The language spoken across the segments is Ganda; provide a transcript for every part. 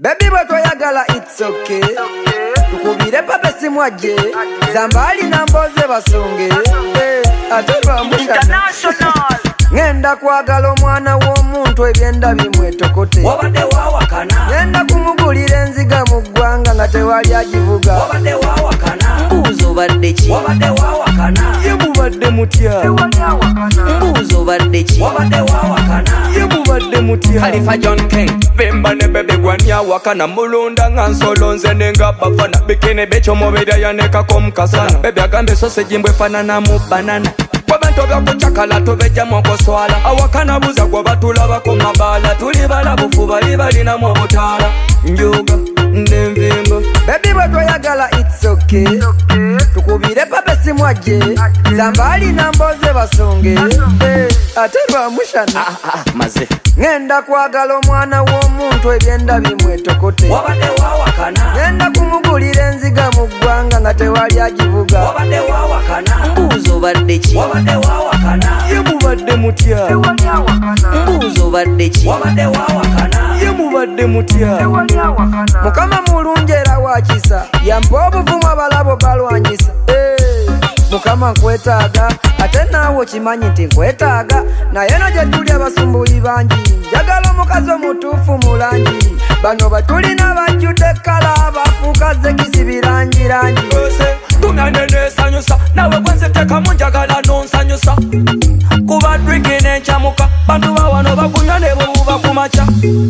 Baby bwetwayagala it's okay. Tukubire pape simwaje Zambali na mboze basonge ate bamushana ngenda kwagala omwana w'omuntu ebyenda bimwetokote wabadde wawakana ngenda kumugulira enziga mu ggwanga nga tewali agivuga wabadde wawakana mbuuzo obadde ki wabadde wawakana ye mubadde mutya mbuuzo obadde ki wabadde wawakana ye mubadde mutya Khalifa John King bemba ne bebe gwanya wakana mulunda nga nsolo nze nenga bafana bikene bekyomubiri yanekako mukasana bebe agambe soseji mbwe fanana mu banana Kwabantu byakuchakala tubejjamu okoswala awakana buza gwe batulabako mabaala tuli balabufu bali balina mu butaala njuga ndenvimba Baby bwetwayagala it's okay. Tukubire pape simwaje Zambali na mboze basonge ate bamushana maze ngenda kwagala omwana w'omuntu ebyenda bimwetokote wabadde wawakana ngenda kumugulira enziga mu ggwanga nga tewali agivuga wabadde wawakana mbuuzo obadde ki wabadde wawakana ye mubadde mutya mbuuzo obadde ki wabadde wawakana ye mubadde mutya mukama mulungi era wakisa yampa obuvumu abalabo balwanyisa mukama nkwetaaga ate naawe okimanyi nti nkwetaaga naye no gye tuli abasumbuli bangi njagala omukazi omutuufu mu langi bano batulina bajjudde kala bafuuka zekisi birangirangi tumyanenesanyusa nawe gwenzitekamu njagala nonsanyusa kuba driki nenkyamuka bantu bawano bakunywa ne bwebuba kumakya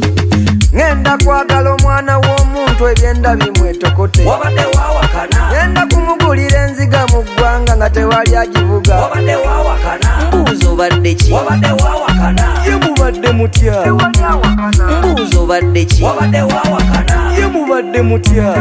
ngenda kwagala omwana w'omuntu ebyenda bimwetokote wabadde wawakana ngenda kumugulira enziga mu ggwanga nga tewali agivuga wabadde wawakana mbuuzo obadde ki wabadde wawakana ye mubadde mutya mbuuzo obadde ki wabadde wawakana ye mubadde mutya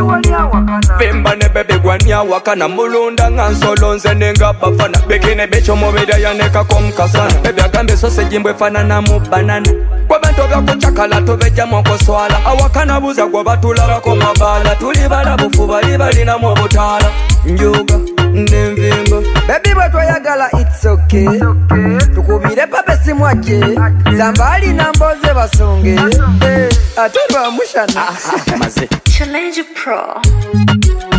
bemba ne bebe gwanya wakana mulunda nga nsolo nze nenga bafana bikine bekyomubiri yanekako mukasana bebe agambe soseji mbwe fanana mu banana kwabantu byakuchakala tubejjamu okoswala awakana buza gwe batulabako mabaala tuli balabufu bali balina mu butaala njuga ndenvimba Baby bwetwayagala it's okay. Tukubire pape simwaje Zambali na mboze basonge ate bamushana maze Challenge Pro.